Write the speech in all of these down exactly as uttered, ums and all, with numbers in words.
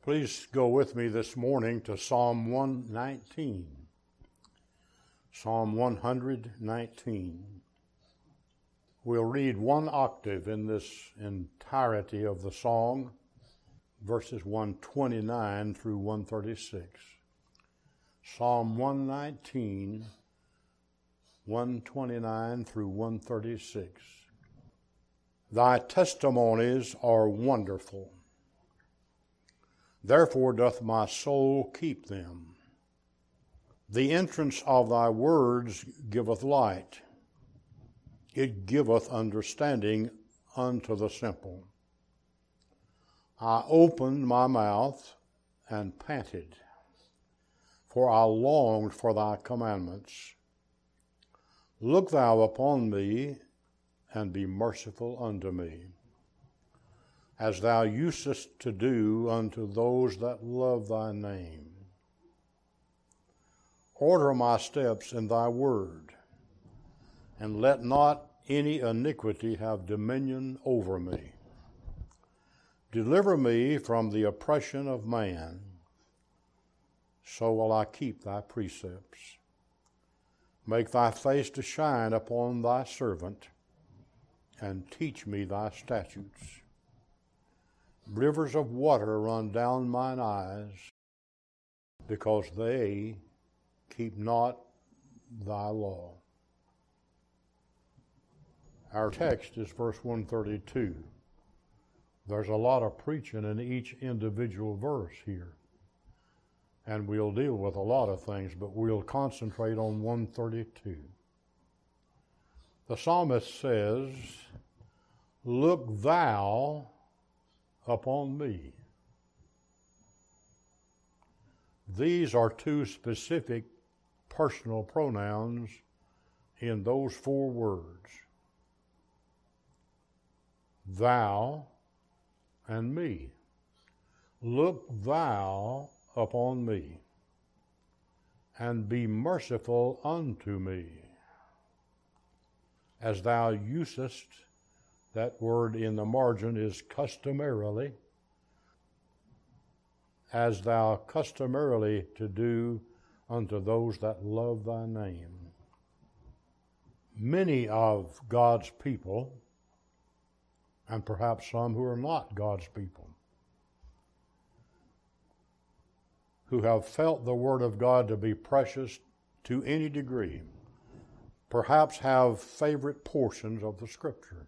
Please go with me this morning to Psalm one nineteen. Psalm one nineteen. We'll read one octave in this entirety of the song, verses one twenty-nine through one thirty-six. Psalm one nineteen, one twenty-nine through one thirty-six. Thy testimonies are wonderful. Therefore doth my soul keep them. The entrance of thy words giveth light. It giveth understanding unto the simple. I opened my mouth and panted, for I longed for thy commandments. Look thou upon me, and be merciful unto me, as thou usest to do unto those that love thy name. Order my steps in thy word, and let not any iniquity have dominion over me. Deliver me from the oppression of man, so will I keep thy precepts. Make thy face to shine upon thy servant, and teach me thy statutes. Rivers of water run down mine eyes, because they keep not thy law. Our text is verse one thirty-two. There's a lot of preaching in each individual verse here, and we'll deal with a lot of things, but we'll concentrate on one thirty-two. The psalmist says, "Look thou upon me." These are two specific personal pronouns in those four words. Thou and me. Look thou upon me, and be merciful unto me, as thou usest. That word in the margin is customarily, as thou customarily to do unto those that love thy name. Many of God's people, and perhaps some who are not God's people, who have felt the Word of God to be precious to any degree, perhaps have favorite portions of the Scripture.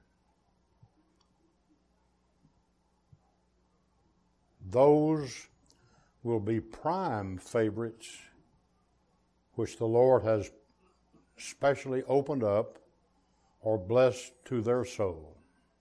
Those will be prime favorites which the Lord has specially opened up or blessed to their soul.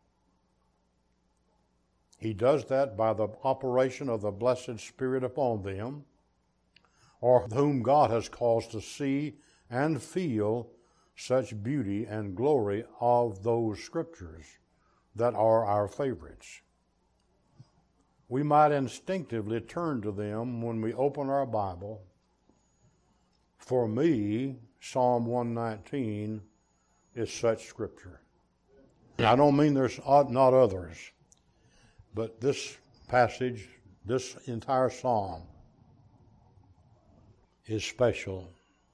He does that by the operation of the blessed Spirit upon them, or whom God has caused to see and feel such beauty and glory of those Scriptures that are our favorites. We might instinctively turn to them when we open our Bible. For me, Psalm one nineteen is such Scripture. I don't mean there's not others, but this passage, this entire Psalm, is special.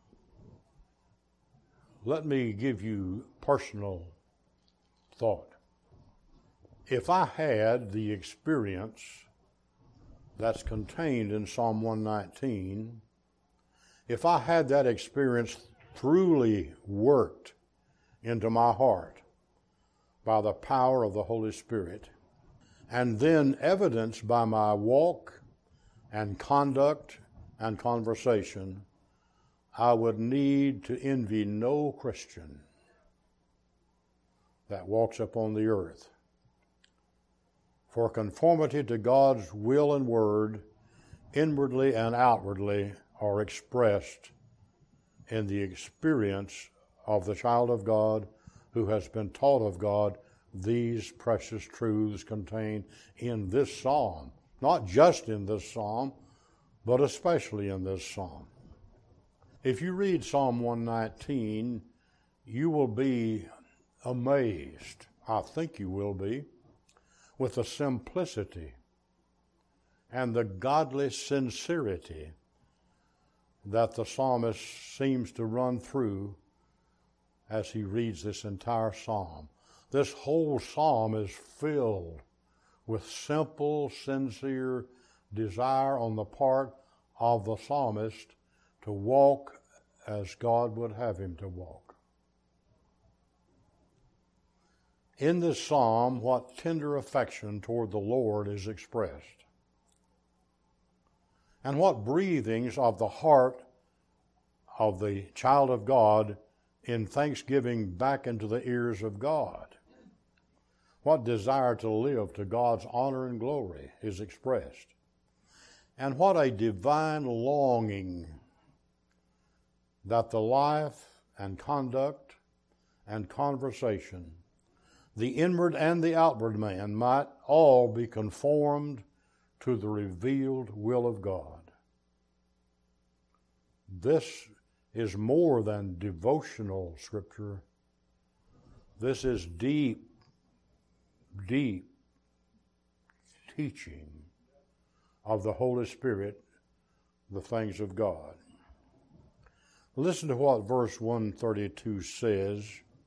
Let me give you personal thought. If I had the experience that's contained in Psalm one nineteen, if I had that experience truly worked into my heart by the power of the Holy Spirit, and then evidenced by my walk and conduct and conversation, I would need to envy no Christian that walks upon the earth. For conformity to God's will and word, inwardly and outwardly, are expressed in the experience of the child of God who has been taught of God these precious truths contained in this psalm. Not just in this psalm, but especially in this psalm. If you read Psalm one nineteen, you will be amazed, I think you will be, with the simplicity and the godly sincerity that the psalmist seems to run through as he reads this entire psalm. This whole psalm is filled with simple, sincere desire on the part of the psalmist to walk as God would have him to walk. In this psalm, what tender affection toward the Lord is expressed, and what breathings of the heart of the child of God in thanksgiving back into the ears of God. What desire to live to God's honor and glory is expressed. And what a divine longing that the life and conduct and conversation, the inward and the outward man, might all be conformed to the revealed will of God. This is more than devotional scripture. This is deep, deep teaching of the Holy Spirit, the things of God. Listen to what verse one thirty-two says.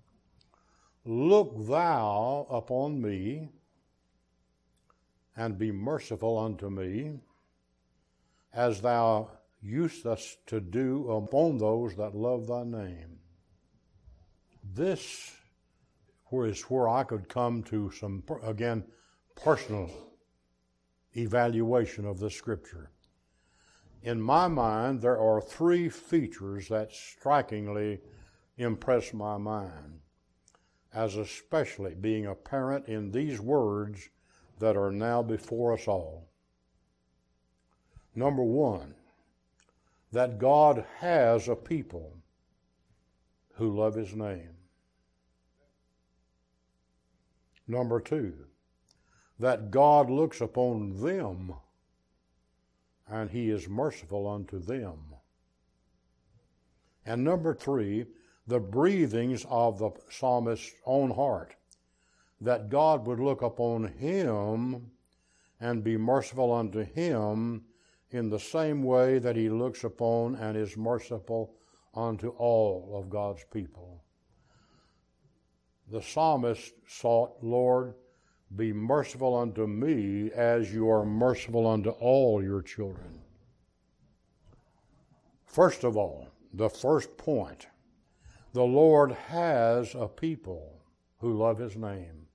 Look thou upon me, and be merciful unto me, as thou usest to do upon those that love thy name. This is where I could come to some, again, personal evaluation of the scripture. In my mind, there are three features that strikingly impress my mind, as especially being apparent in these words that are now before us all. Number one, that God has a people who love his name. Number two, that God looks upon them and he is merciful unto them. And number three, the breathings of the psalmist's own heart, that God would look upon him and be merciful unto him in the same way that he looks upon and is merciful unto all of God's people. The psalmist sought, Lord, be merciful unto me as you are merciful unto all your children. First of all, the first point, the Lord has a people who love his name.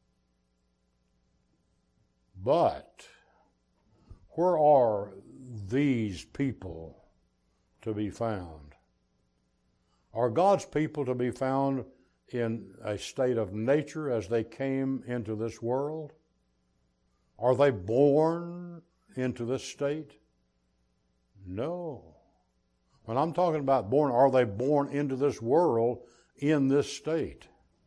But where are these people to be found? Are God's people to be found in a state of nature as they came into this world? Are they born into this state? No. When I'm talking about born, are they born into this world in this state?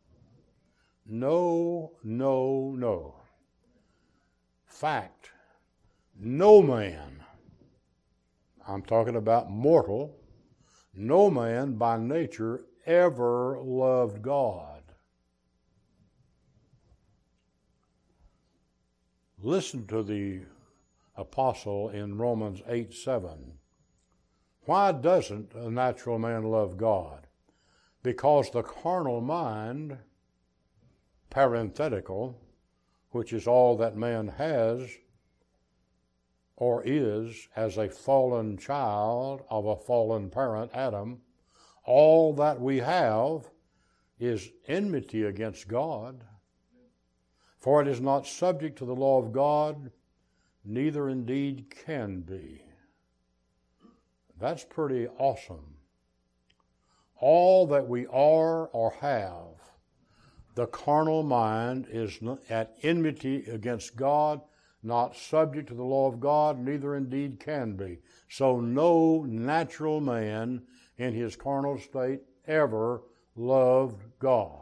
No, no, no. Fact, no man, I'm talking about mortal, no man by nature ever loved God. Listen to the apostle in Romans eight seven. Why doesn't a natural man love God? Because the carnal mind, parenthetical, which is all that man has or is as a fallen child of a fallen parent, Adam, all that we have is enmity against God. For it is not subject to the law of God, neither indeed can be. That's pretty awesome. All that we are or have, the carnal mind is at enmity against God, not subject to the law of God, neither indeed can be. So no natural man in his carnal state ever loved God.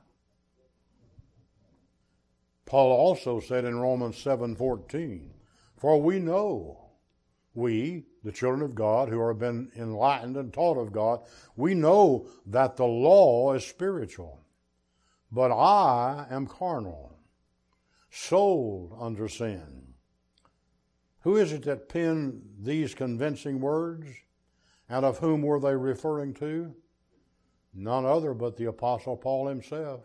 Paul also said in Romans seven fourteen, for we know, we, the children of God who have been enlightened and taught of God, we know that the law is spiritual, but I am carnal, sold under sin. Who is it that penned these convincing words? And of whom were they referring to? None other but the Apostle Paul himself.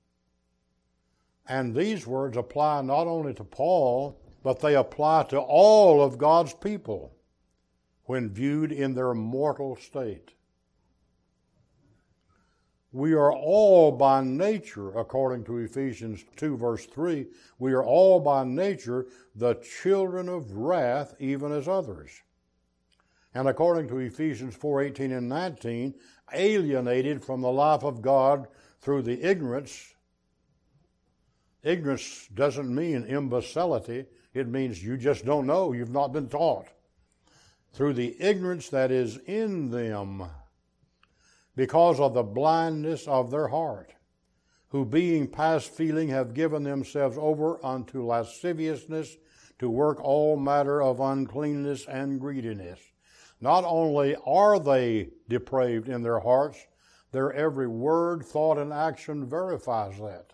And these words apply not only to Paul, but they apply to all of God's people when viewed in their mortal state. We are all by nature, according to Ephesians two verse three, we are all by nature the children of wrath, even as others. And according to Ephesians four eighteen and nineteen, alienated from the life of God through the ignorance. Ignorance doesn't mean imbecility. It means you just don't know. You've not been taught. Through the ignorance that is in them, because of the blindness of their heart, who being past feeling have given themselves over unto lasciviousness, to work all matter of uncleanness and greediness. Not only are they depraved in their hearts, their every word, thought, and action verifies that.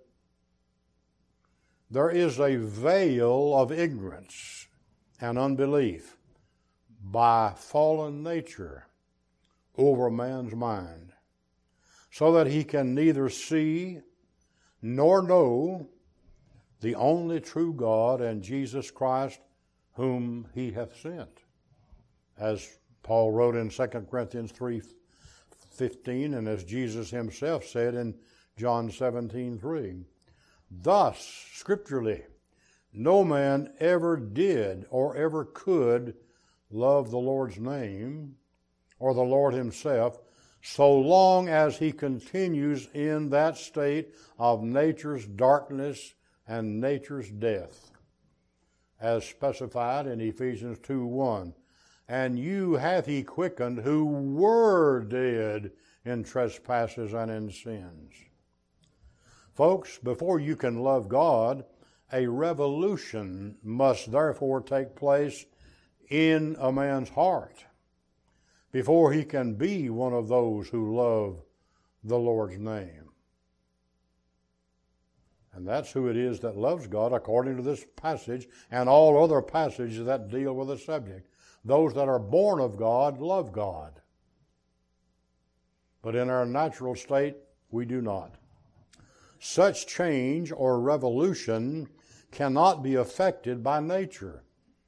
There is a veil of ignorance and unbelief by fallen nature over man's mind, so that he can neither see nor know the only true God and Jesus Christ whom he hath sent. As Paul wrote in Second Corinthians three fifteen, and as Jesus himself said in John seventeen three. Thus, scripturally, no man ever did or ever could love the Lord's name or the Lord himself so long as he continues in that state of nature's darkness and nature's death, as specified in Ephesians two one. And you hath he quickened who were dead in trespasses and in sins. Folks, before you can love God, a revolution must therefore take place in a man's heart before he can be one of those who love the Lord's name. And that's who it is that loves God according to this passage and all other passages that deal with the subject. Those that are born of God love God. But in our natural state, we do not. Such change or revolution cannot be affected by nature.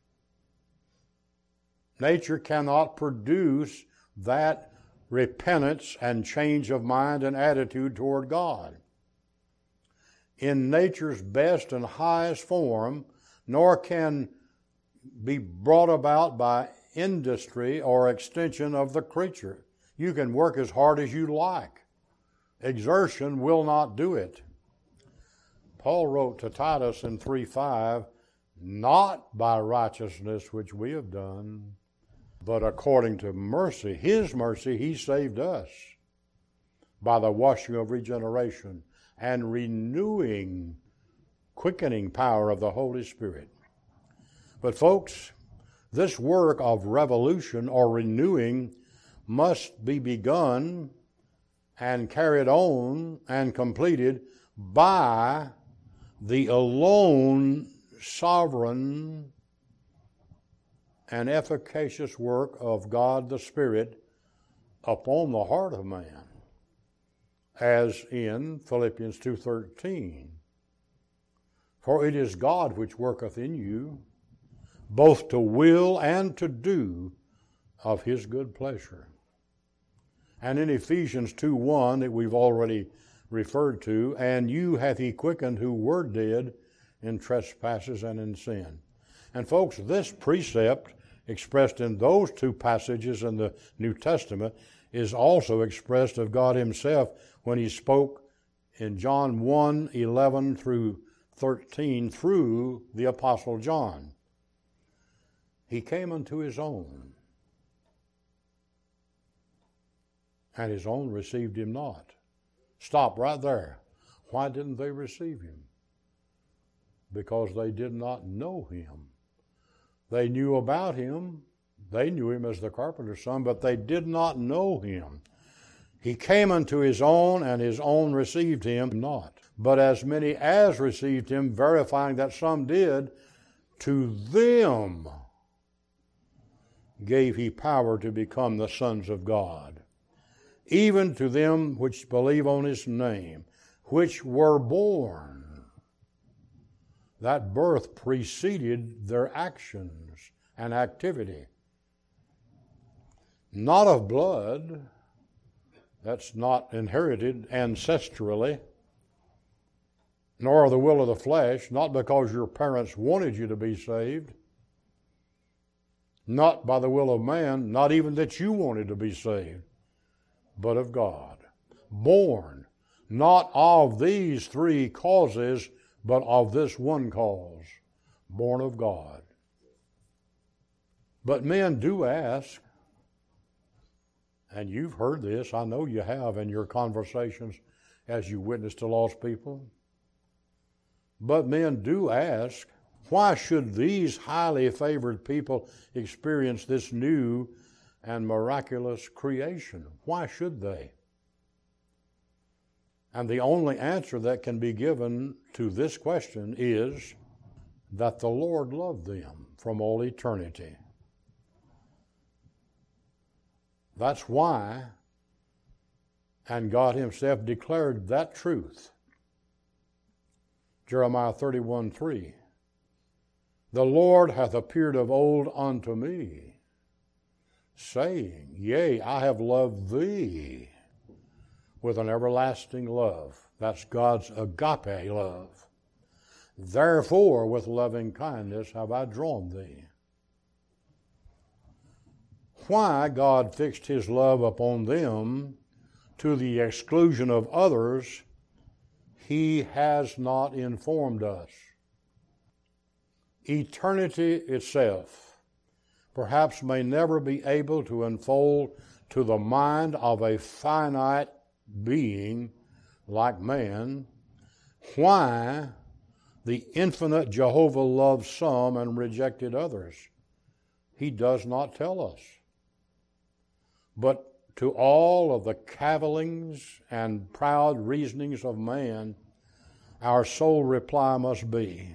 Nature cannot produce that repentance and change of mind and attitude toward God. In nature's best and highest form, nor can be brought about by industry or extension of the creature. You can work as hard as you like. Exertion will not do it. Paul wrote to Titus in three five, not by righteousness which we have done, but according to mercy, his mercy, he saved us by the washing of regeneration and renewing, quickening power of the Holy Spirit. But folks, this work of revolution or renewing must be begun and carried on and completed by the alone sovereign and efficacious work of God the Spirit upon the heart of man, as in Philippians two thirteen. For it is God which worketh in you, both to will and to do of his good pleasure. And in Ephesians two one that we've already referred to, and you hath he quickened who were dead in trespasses and in sin. And folks, this precept expressed in those two passages in the New Testament is also expressed of God himself when he spoke in John one eleven through thirteen through the Apostle John. He came unto his own, and his own received him not. Stop right there. Why didn't they receive him? Because they did not know him. They knew about him. They knew him as the carpenter's son, but they did not know him. He came unto his own, and his own received him not. But as many as received him, verifying that some did, to them gave he power to become the sons of God, even to them which believe on his name, which were born. That birth preceded their actions and activity. Not of blood, that's not inherited ancestrally, nor the will of the flesh, not because your parents wanted you to be saved, not by the will of man, not even that you wanted to be saved, but of God. Born, not of these three causes, but of this one cause, born of God. But men do ask, and you've heard this, I know you have in your conversations as you witness to lost people, but men do ask, why should these highly favored people experience this new and miraculous creation? Why should they? And the only answer that can be given to this question is that the Lord loved them from all eternity. That's why, and God himself declared that truth. Jeremiah thirty-one three. The Lord hath appeared of old unto me, saying, Yea, I have loved thee with an everlasting love. That's God's agape love. Therefore, with loving kindness have I drawn thee. Why God fixed his love upon them to the exclusion of others, he has not informed us. Eternity itself perhaps may never be able to unfold to the mind of a finite being like man why the infinite Jehovah loved some and rejected others. He does not tell us. But to all of the cavillings and proud reasonings of man, our sole reply must be,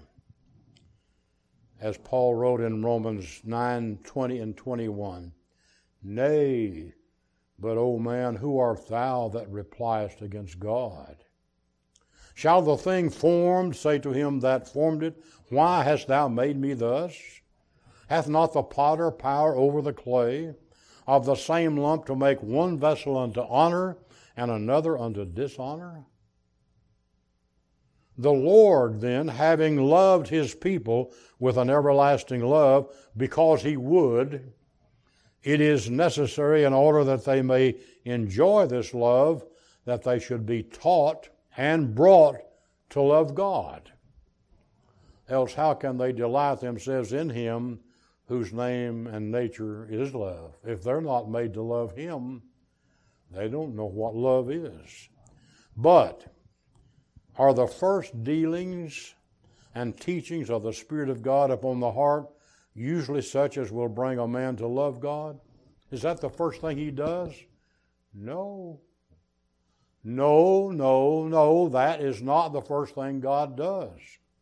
as Paul wrote in Romans nine twenty and twenty-one, Nay, but, O man, who art thou that repliest against God? Shall the thing formed say to him that formed it, Why hast thou made me thus? Hath not the potter power over the clay, of the same lump to make one vessel unto honor and another unto dishonor? The Lord then, having loved his people with an everlasting love, because he would, it is necessary in order that they may enjoy this love, that they should be taught and brought to love God. Else how can they delight themselves in him whose name and nature is love? If they're not made to love him, they don't know what love is. But are the first dealings and teachings of the Spirit of God upon the heart usually such as will bring a man to love God? Is that the first thing he does? No. No, no, no, that is not the first thing God does.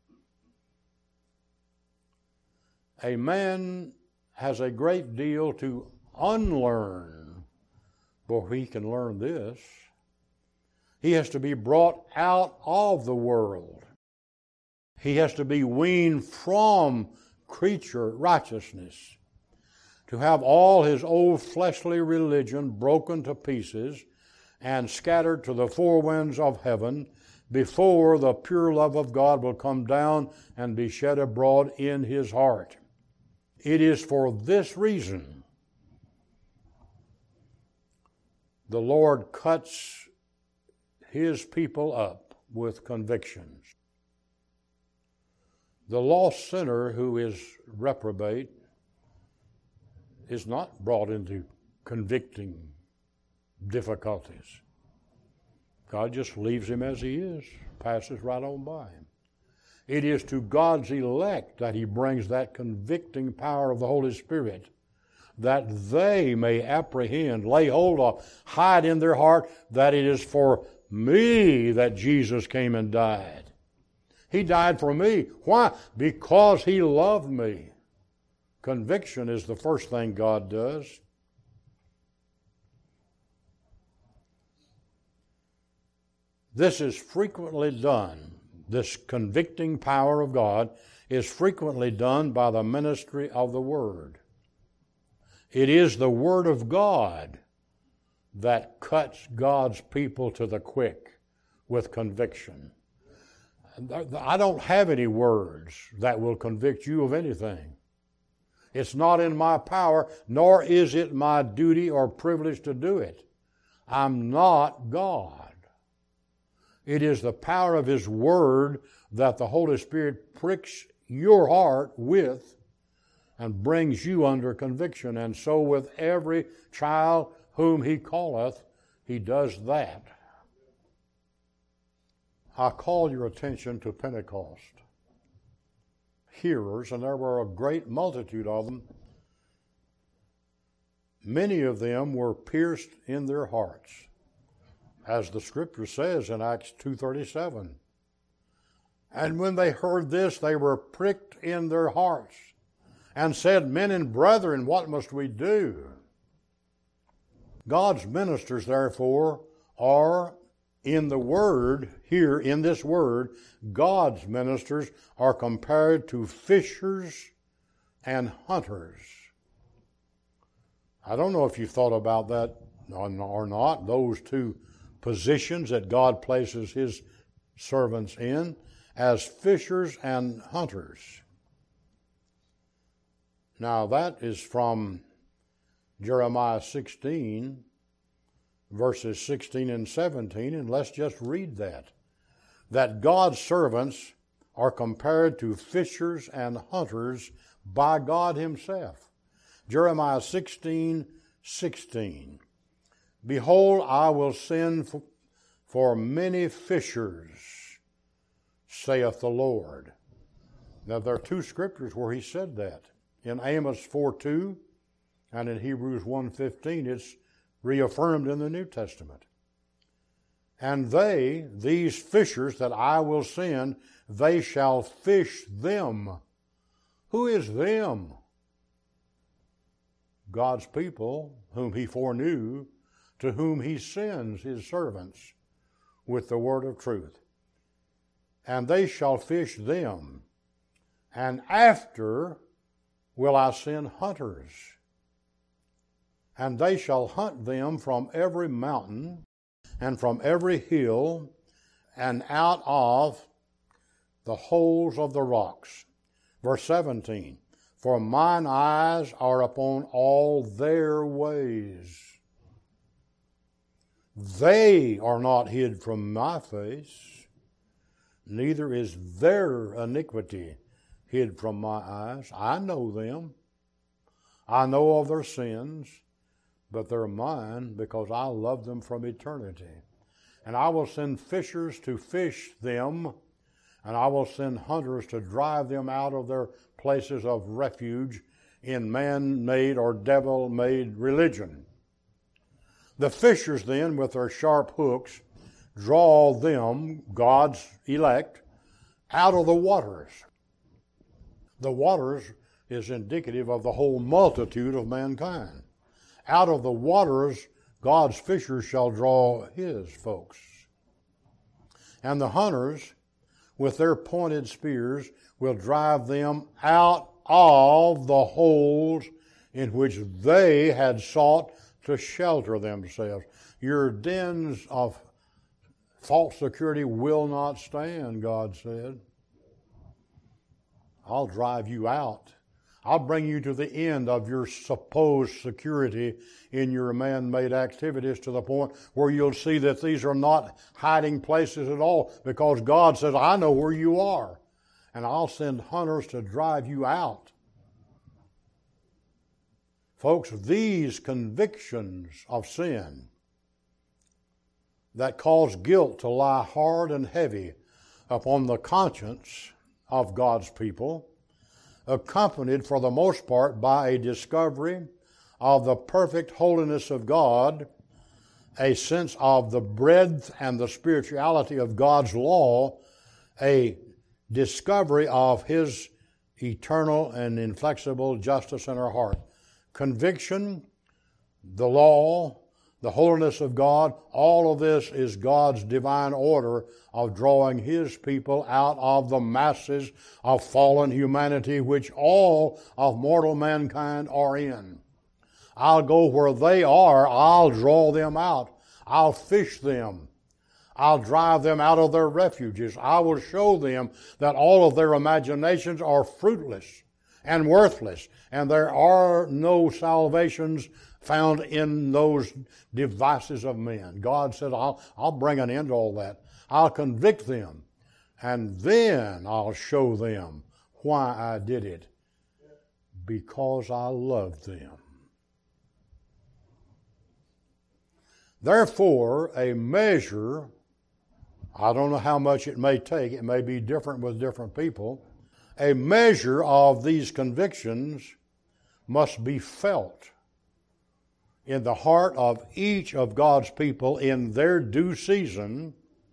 A man has a great deal to unlearn before he can learn this. He has to be brought out of the world. He has to be weaned from creature righteousness, to have all his old fleshly religion broken to pieces and scattered to the four winds of heaven before the pure love of God will come down and be shed abroad in his heart. It is for this reason the Lord cuts his people up with convictions. The lost sinner who is reprobate is not brought into convicting difficulties. God just leaves him as he is, passes right on by him. It is to God's elect that he brings that convicting power of the Holy Spirit, that they may apprehend, lay hold of, hide in their heart that it is for me that Jesus came and died. He died for me. Why? Because He loved me. Conviction is the first thing God does. This is frequently done. This convicting power of God is frequently done by the ministry of the Word. It is the Word of God that cuts God's people to the quick with conviction. I don't have any words that will convict you of anything. It's not in my power, nor is it my duty or privilege to do it. I'm not God. It is the power of His Word that the Holy Spirit pricks your heart with and brings you under conviction. And so with every child whom He calleth, He does that. I call your attention to Pentecost. Hearers, and there were a great multitude of them. Many of them were pierced in their hearts, as the Scripture says in Acts two thirty-seven. And when they heard this, they were pricked in their hearts, and said, Men and brethren, what must we do? God's ministers, therefore, are in the Word, here in this Word, God's ministers are compared to fishers and hunters. I don't know if you've thought about that or not, those two positions that God places His servants in as fishers and hunters. Now that is from Jeremiah sixteen, verses sixteen and seventeen, and let's just read that. That God's servants are compared to fishers and hunters by God Himself. Jeremiah sixteen, sixteen. Behold, I will send for many fishers, saith the Lord. Now there are two scriptures where He said that. In Amos four two and in Hebrews one fifteen, it's reaffirmed in the New Testament. And they, these fishers that I will send, they shall fish them. Who is them? God's people, whom He foreknew, to whom He sends His servants with the word of truth. And they shall fish them. And after will I send hunters. And they shall hunt them from every mountain and from every hill and out of the holes of the rocks. Verse seventeen, for mine eyes are upon all their ways. They are not hid from my face, neither is their iniquity hid from my eyes. I know them. I know of their sins, but they're mine because I love them from eternity. And I will send fishers to fish them, and I will send hunters to drive them out of their places of refuge in man-made or devil-made religion. The fishers then, with their sharp hooks, draw them, God's elect, out of the waters. The waters is indicative of the whole multitude of mankind. Out of the waters, God's fishers shall draw His folks. And the hunters, with their pointed spears, will drive them out of the holes in which they had sought to shelter themselves. Your dens of false security will not stand, God said. I'll drive you out. I'll bring you to the end of your supposed security in your man-made activities to the point where you'll see that these are not hiding places at all, because God says, I know where you are, and I'll send hunters to drive you out. Folks, these convictions of sin that cause guilt to lie hard and heavy upon the conscience of God's people, accompanied for the most part by a discovery of the perfect holiness of God, a sense of the breadth and the spirituality of God's law, a discovery of His eternal and inflexible justice in our heart. Conviction, the law, the holiness of God, all of this is God's divine order of drawing His people out of the masses of fallen humanity which all of mortal mankind are in. I'll go where they are. I'll draw them out. I'll fish them. I'll drive them out of their refuges. I will show them that all of their imaginations are fruitless and worthless, and there are no salvations found in those devices of men. God said, I'll, I'll bring an end to all that. I'll convict them, and then I'll show them why I did it. Because I love them. Therefore, a measure, I don't know how much it may take, it may be different with different people, a measure of these convictions must be felt in the heart of each of God's people in their due season,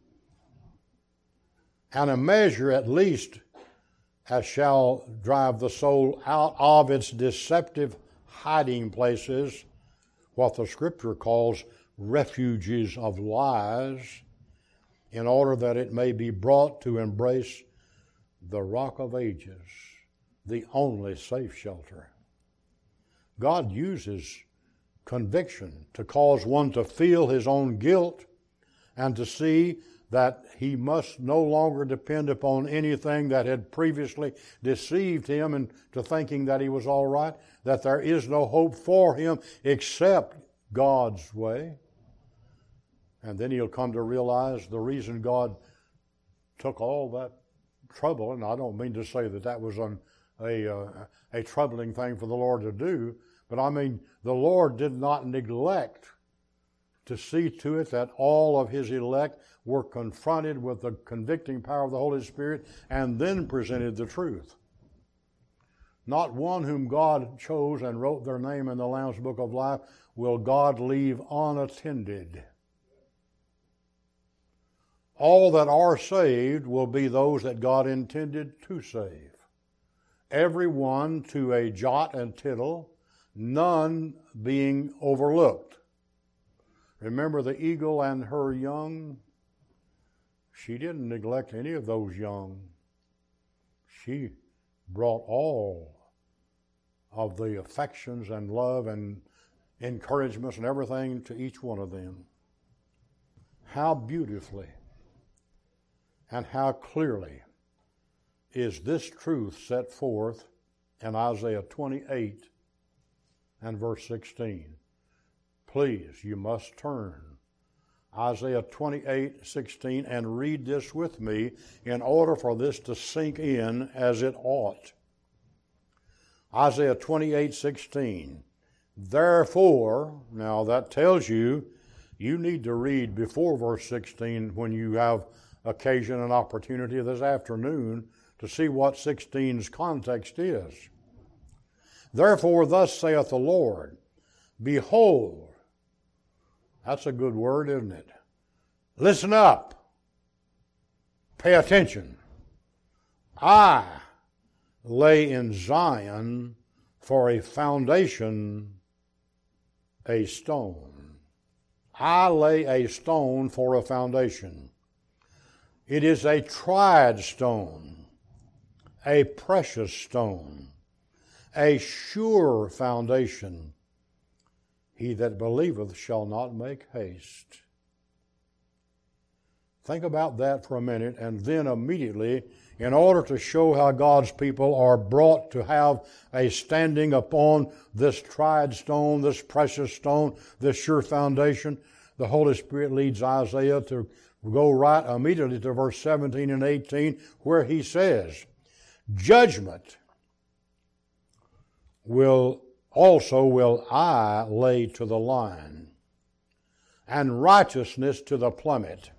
and a measure at least as shall drive the soul out of its deceptive hiding places, what the Scripture calls refuges of lies, in order that it may be brought to embrace the Rock of Ages, the only safe shelter. God uses conviction to cause one to feel his own guilt and to see that he must no longer depend upon anything that had previously deceived him into thinking that he was all right, that there is no hope for him except God's way. And then he'll come to realize the reason God took all that trouble, and I don't mean to say that that was an, a, uh, a troubling thing for the Lord to do, but I mean the Lord did not neglect to see to it that all of his elect were confronted with the convicting power of the Holy Spirit and then presented the truth. Not one whom God chose and wrote their name in the Lamb's Book of Life will God leave unattended. All that are saved will be those that God intended to save. Everyone to a jot and tittle, none being overlooked. Remember the eagle and her young? She didn't neglect any of those young. She brought all of the affections and love and encouragements and everything to each one of them. How beautifully and how clearly is this truth set forth in Isaiah twenty-eight and verse sixteen. Please, you must turn. Isaiah twenty-eight, sixteen, and read this with me in order for this to sink in as it ought. Isaiah twenty-eight, sixteen. Therefore, now that tells you, you need to read before verse sixteen when you have occasion and opportunity this afternoon to see what sixteen's context is. Therefore, thus saith the Lord, behold, that's a good word, isn't it? Listen up. Pay attention. I lay in Zion for a foundation a stone. I lay a stone for a foundation. It is a tried stone, a precious stone, a sure foundation. He that believeth shall not make haste. Think about that for a minute, and then immediately, in order to show how God's people are brought to have a standing upon this tried stone, this precious stone, this sure foundation, the Holy Spirit leads Isaiah to go right immediately to verse seventeen and eighteen, where he says, judgment will also will I lay to the line, and righteousness to the plummet.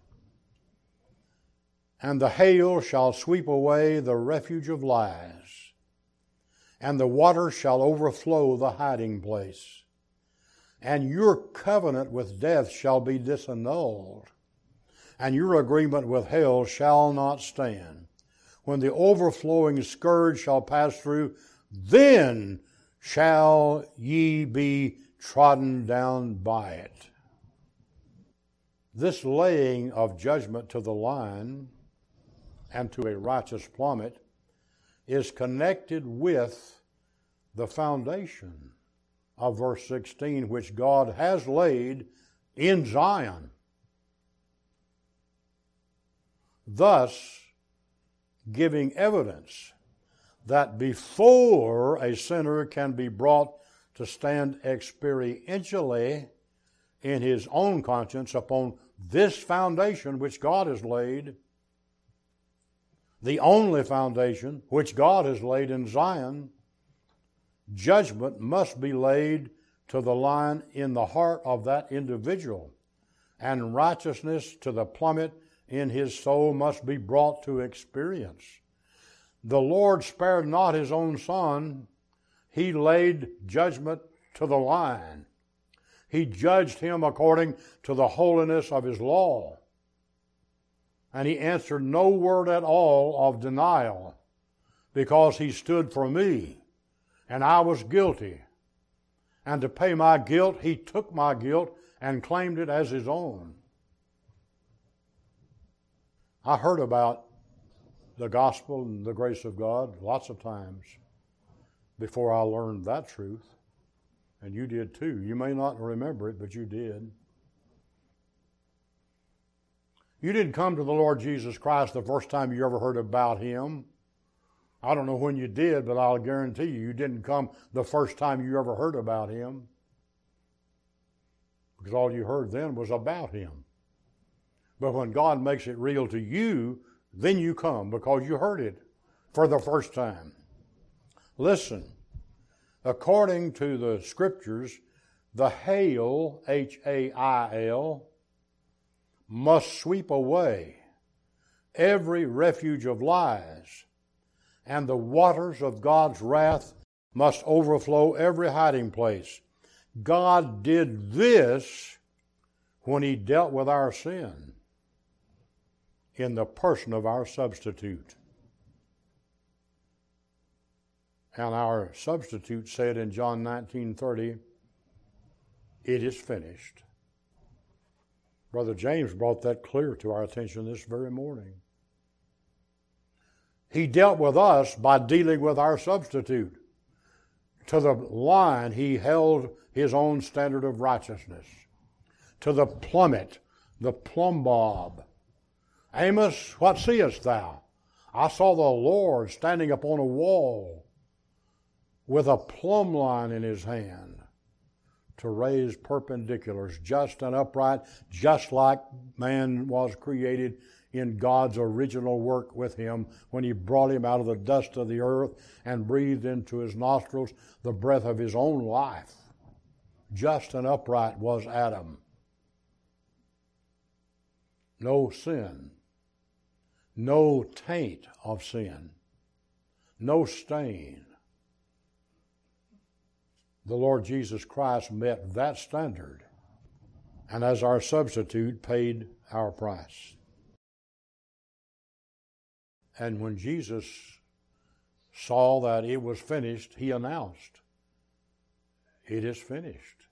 And the hail shall sweep away the refuge of lies, and the water shall overflow the hiding place. And your covenant with death shall be disannulled, and your agreement with hell shall not stand. when the overflowing scourge shall pass through, then shall ye be trodden down by it. This laying of judgment to the line and to a righteous plummet is connected with the foundation of verse sixteen, which God has laid in Zion. Thus, giving evidence that before a sinner can be brought to stand experientially in his own conscience upon this foundation which God has laid, the only foundation which God has laid in Zion, judgment must be laid to the line in the heart of that individual, and righteousness to the plummet in his soul must be brought to experience. The Lord spared not his own Son. He laid judgment to the line. He judged him according to the holiness of his law. And he answered no word at all of denial, because he stood for me, and I was guilty. And to pay my guilt, he took my guilt and claimed it as his own. I heard about the gospel and the grace of God lots of times before I learned that truth. And you did too. You may not remember it, but you did. You didn't come to the Lord Jesus Christ the first time you ever heard about Him. I don't know when you did, but I'll guarantee you, you didn't come the first time you ever heard about Him. Because all you heard then was about Him. But when God makes it real to you, then you come because you heard it for the first time. Listen, according to the Scriptures, the hail, H A I L, must sweep away every refuge of lies, and the waters of God's wrath must overflow every hiding place. God did this when He dealt with our sin in the person of our substitute. And our substitute said in John nineteen thirty, "It is finished." Brother James brought that clear to our attention this very morning. He dealt with us by dealing with our substitute. To the line, He held His own standard of righteousness. To the plummet, the plumb bob. "Amos, what seest thou? I saw the Lord standing upon a wall with a plumb line in His hand to raise perpendiculars, just and upright, just like man was created in God's original work with him when He brought him out of the dust of the earth and breathed into his nostrils the breath of His own life. Just and upright was Adam. No sin, no taint of sin, no stain. The Lord Jesus Christ met that standard, and as our substitute paid our price. And when Jesus saw that it was finished, He announced, "It is finished."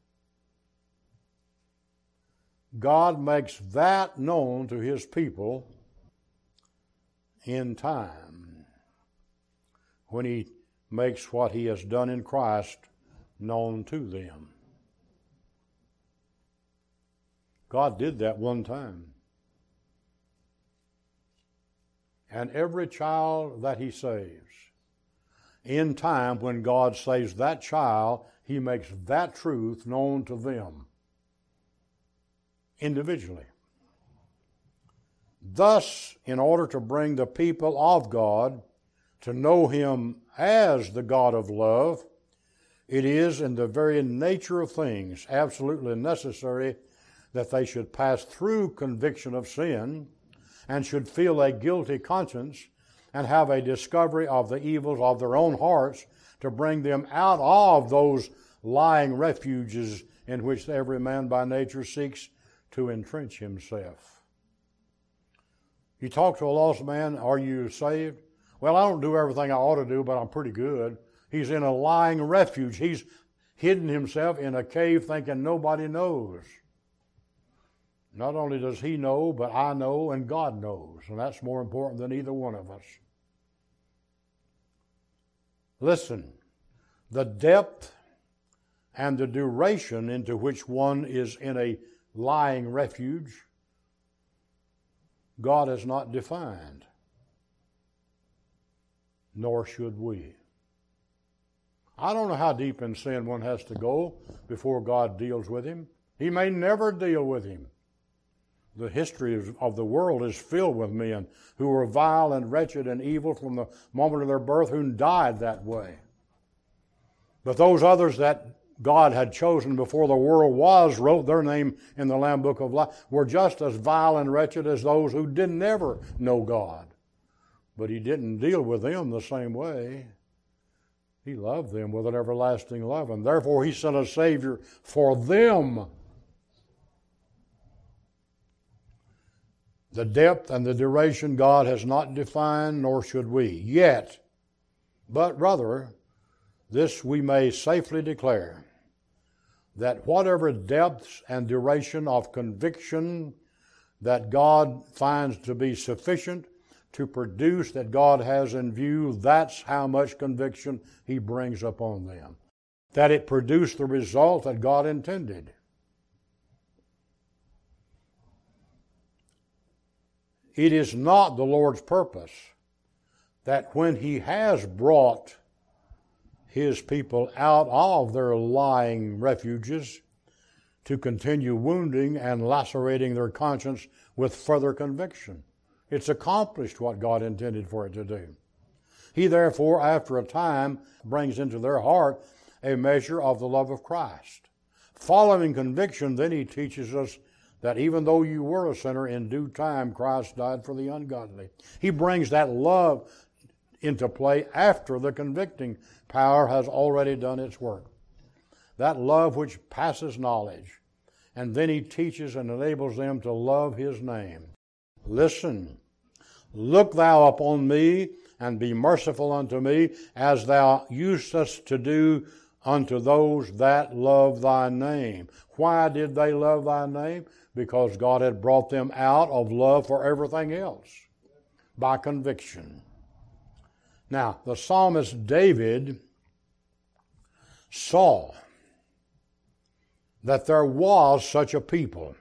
God makes that known to His people in time when He makes what He has done in Christ known to them. God did that one time. And every child that He saves, in time when God saves that child, He makes that truth known to them individually. Thus, in order to bring the people of God to know Him as the God of love, it is in the very nature of things absolutely necessary that they should pass through conviction of sin and should feel a guilty conscience and have a discovery of the evils of their own hearts to bring them out of those lying refuges in which every man by nature seeks to entrench himself. You talk to a lost man, "Are you saved?" Well, I don't do everything I ought to do, but I'm pretty good. He's in a lying refuge. He's hidden himself in a cave thinking nobody knows. Not only does he know, but I know and God knows. And that's more important than either one of us. Listen, the depth and the duration into which one is in a lying refuge, God has not defined, nor should we. I don't know how deep in sin one has to go before God deals with him. He may never deal with him. The history of the world is filled with men who were vile and wretched and evil from the moment of their birth, who died that way. But those others that God had chosen before the world was, wrote their name in the Lamb Book of Life, were just as vile and wretched as those who didn't never know God. But he didn't deal with them the same way. He loved them with an everlasting love, and therefore he sent a Savior for them. The depth and the duration God has not defined, nor should we, yet. But rather, this we may safely declare, that whatever depths and duration of conviction that God finds to be sufficient to produce that God has in view, that's how much conviction he brings upon them. That it produced the result that God intended. It is not the Lord's purpose that when he has brought his people out of their lying refuges to continue wounding and lacerating their conscience with further conviction. It's accomplished what God intended for it to do. He therefore, after a time, brings into their heart a measure of the love of Christ. Following conviction, then he teaches us that even though you were a sinner, in due time Christ died for the ungodly. He brings that love into play after the convicting power has already done its work. That love which passes knowledge. And then he teaches and enables them to love his name. Listen, look thou upon me, and be merciful unto me, as thou usest to do unto those that love thy name. Why did they love thy name? Because God had brought them out of love for everything else, by conviction. Now, the psalmist David saw that there was such a people.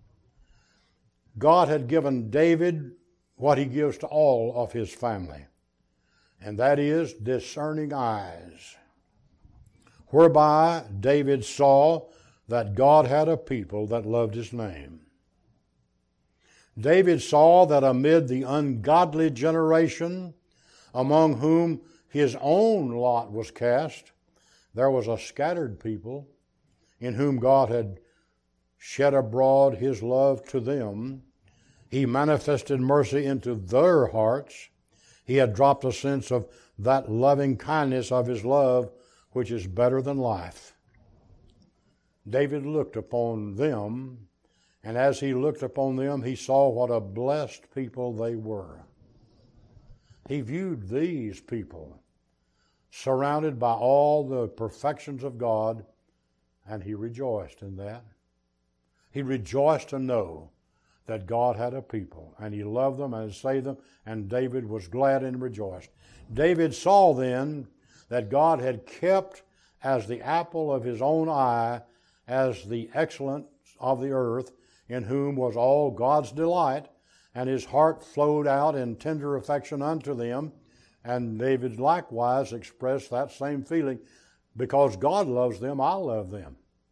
God had given David what he gives to all of his family, and that is discerning eyes, whereby David saw that God had a people that loved his name. David saw that amid the ungodly generation among whom his own lot was cast, there was a scattered people in whom God had shed abroad his love to them. He manifested mercy into their hearts. He had dropped a sense of that loving kindness of his love, which is better than life. David looked upon them, and as he looked upon them, he saw what a blessed people they were. He viewed these people surrounded by all the perfections of God, and he rejoiced in that. He rejoiced to know that God had a people, and he loved them and saved them, and David was glad and rejoiced. David saw then that God had kept as the apple of his own eye, as the excellence of the earth, in whom was all God's delight, and his heart flowed out in tender affection unto them. And David likewise expressed that same feeling. Because God loves them, I love them.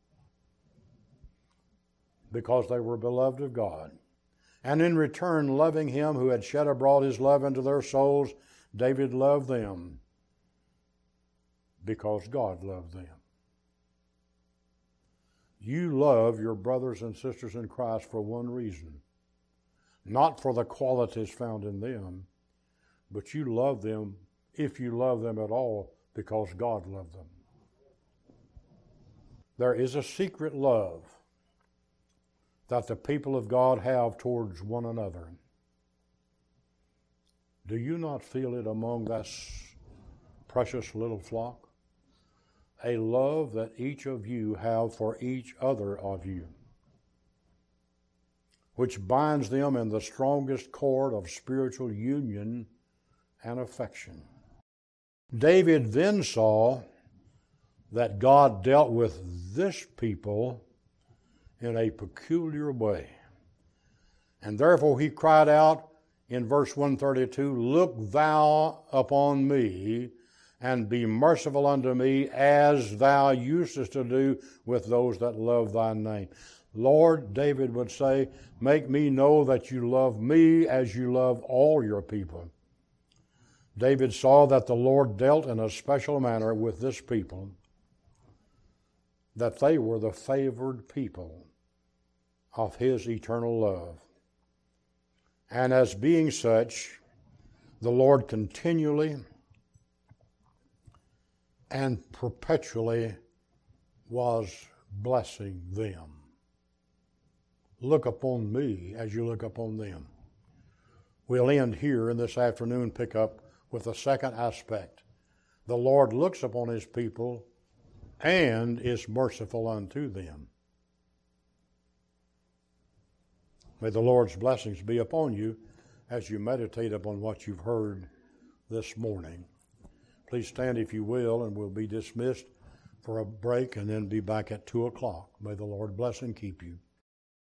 Because they were beloved of God. And in return, loving him who had shed abroad his love into their souls, David loved them because God loved them. You love your brothers and sisters in Christ for one reason. Not for the qualities found in them, but you love them, if you love them at all, because God loved them. There is a secret love that the people of God have towards one another. Do you not feel it among that precious little flock? A love that each of you have for each other of you, which binds them in the strongest cord of spiritual union and affection. David then saw that God dealt with this people in a peculiar way. And therefore he cried out in verse one thirty-two, "Look thou upon me, and be merciful unto me, as thou usest to do with those that love thy name." Lord, David would say, make me know that you love me as you love all your people. David saw that the Lord dealt in a special manner with this people, that they were the favored people of his eternal love. And as being such, the Lord continually and perpetually was blessing them. Look upon me as you look upon them. We'll end here and this afternoon pick up with the second aspect. The Lord looks upon his people and is merciful unto them. May the Lord's blessings be upon you as you meditate upon what you've heard this morning. Please stand if you will, and we'll be dismissed for a break and then be back at two o'clock. May the Lord bless and keep you.